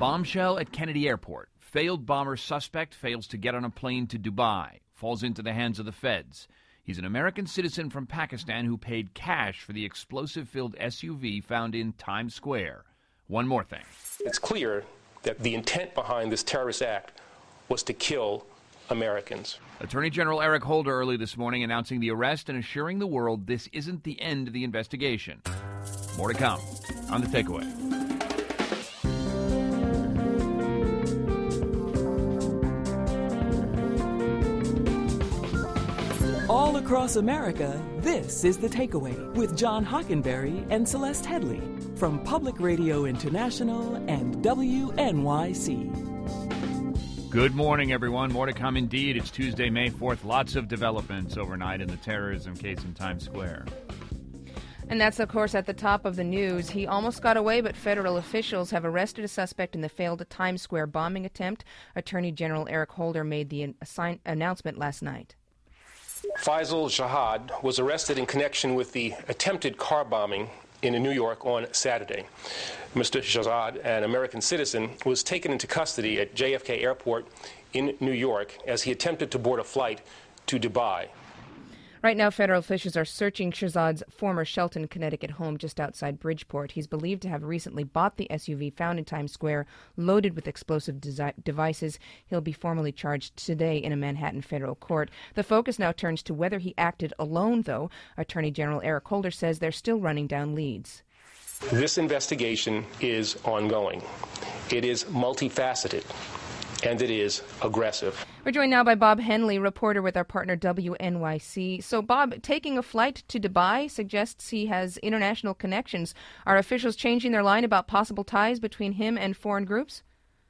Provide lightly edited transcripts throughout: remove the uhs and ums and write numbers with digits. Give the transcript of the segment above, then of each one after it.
Bombshell at Kennedy Airport. Failed bomber suspect fails to get on a plane to Dubai. Falls into the hands of the feds. He's an American citizen from Pakistan who paid cash for the explosive-filled SUV found in Times Square. One more thing. It's clear that the intent behind this terrorist act was to kill Americans. Attorney General Eric Holder early this morning announcing the arrest and assuring the world this isn't the end of the investigation. More to come on The Takeaway. All across America, this is The Takeaway with John Hockenberry and Celeste Headley from Public Radio International and WNYC. Good morning, everyone. More to come indeed. It's Tuesday, May 4th. Lots of developments overnight in the terrorism case in Times Square. And that's, of course, at the top of the news. He almost got away, but federal officials have arrested a suspect in the failed Times Square bombing attempt. Attorney General Eric Holder made the announcement last night. Faisal Jihad was arrested in connection with the attempted car bombing in New York on Saturday. Mr. Jihad, an American citizen, was taken into custody at JFK Airport in New York as he attempted to board a flight to Dubai. Right now, federal officials are searching Shahzad's former Shelton, Connecticut home just outside Bridgeport. He's believed to have recently bought the SUV found in Times Square, loaded with explosive devices. He'll be formally charged today in a Manhattan federal court. The focus now turns to whether he acted alone, though. Attorney General Eric Holder says they're still running down leads. This investigation is ongoing. It is multifaceted. And it is aggressive. We're joined now by Bob Henley, reporter with our partner WNYC. So, Bob, taking a flight to Dubai suggests he has international connections. Are officials changing their line about possible ties between him and foreign groups?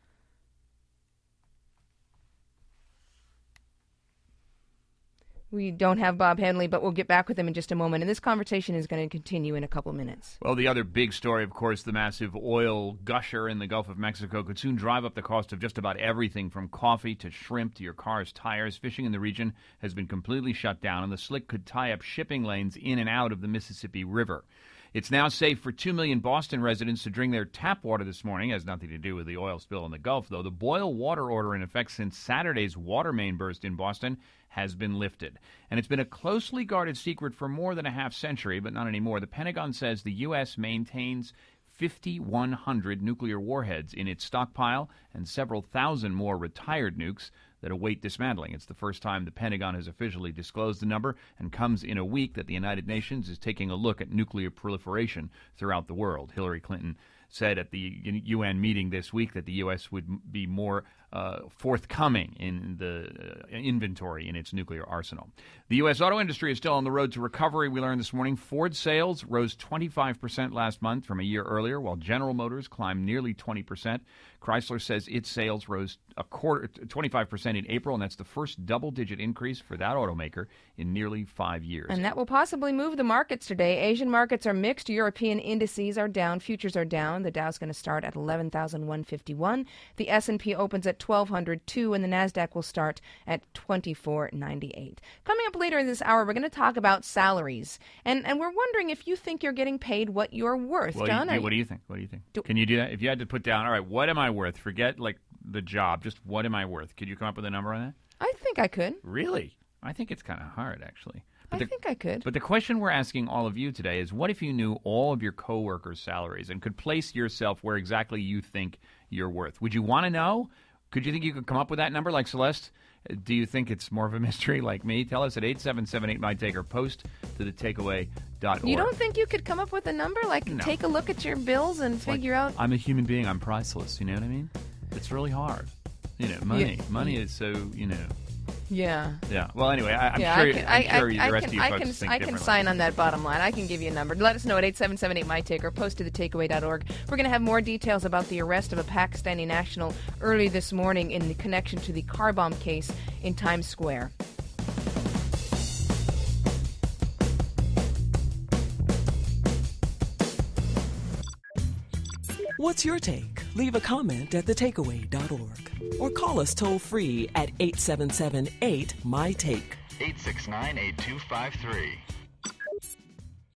We don't have Bob Henley, but we'll get back with him in just a moment. And this conversation is going to continue in a couple minutes. Well, the other big story, of course, the massive oil gusher in the Gulf of Mexico could soon drive up the cost of just about everything from coffee to shrimp to your car's tires. Fishing in the region has been completely shut down, and the slick could tie up shipping lanes in and out of the Mississippi River. It's now safe for 2 million Boston residents to drink their tap water this morning. It has nothing to do with the oil spill in the Gulf, though. The boil water order in effect since Saturday's water main burst in Boston has been lifted. And it's been a closely guarded secret for more than a half century, but not anymore. The Pentagon says the U.S. maintains 5,100 nuclear warheads in its stockpile and several thousand more retired nukes that await dismantling. It's the first time the Pentagon has officially disclosed the number and comes in a week that the United Nations is taking a look at nuclear proliferation throughout the world. Hillary Clinton said at the UN meeting this week that the U.S. would be more forthcoming in the inventory in its nuclear arsenal. The U.S. auto industry is still on the road to recovery. We learned this morning Ford sales rose 25% last month from a year earlier, while General Motors climbed nearly 20%. Chrysler says its sales rose 25% in April, and that's the first double-digit increase for that automaker in nearly 5 years. And that will possibly move the markets today. Asian markets are mixed. European indices are down. Futures are down. The Dow's going to start at 11,151. The S&P opens at 1,202, and the NASDAQ will start at 2,498. Coming up later in this hour, we're going to talk about salaries. And we're wondering if you think you're getting paid what you're worth. Well, John? What do you think? What do you think? Can you do that? If you had to put down, all right, what am I worth? Forget, like, the job. Just what am I worth? Could you come up with a number on that? I think I could. Really? I think it's kind of hard, actually. I think I could. But the question we're asking all of you today is, what if you knew all of your coworkers' salaries and could place yourself where exactly you think you're worth? Would you want to know? Could you think you could come up with that number like Celeste? Do you think it's more of a mystery like me? Tell us at 877-8MY-TAKE or post to thetakeaway.org. You don't think you could come up with a number? Like, No. Take a look at your bills and figure out... I'm a human being. I'm priceless. You know what I mean? It's really hard. You know, money. Yeah. Money is so, you know... Yeah. Yeah. Well, anyway, I'm sure the rest of you folks think I differently. can sign on that bottom line. I can give you a number. Let us know at 877-8MY-TAKE or post to thetakeaway.org. We're going to have more details about the arrest of a Pakistani national early this morning in the connection to the car bomb case in Times Square. What's your take? Leave a comment at thetakeaway.org or call us toll-free at 877-8-MY-TAKE. 869-8253.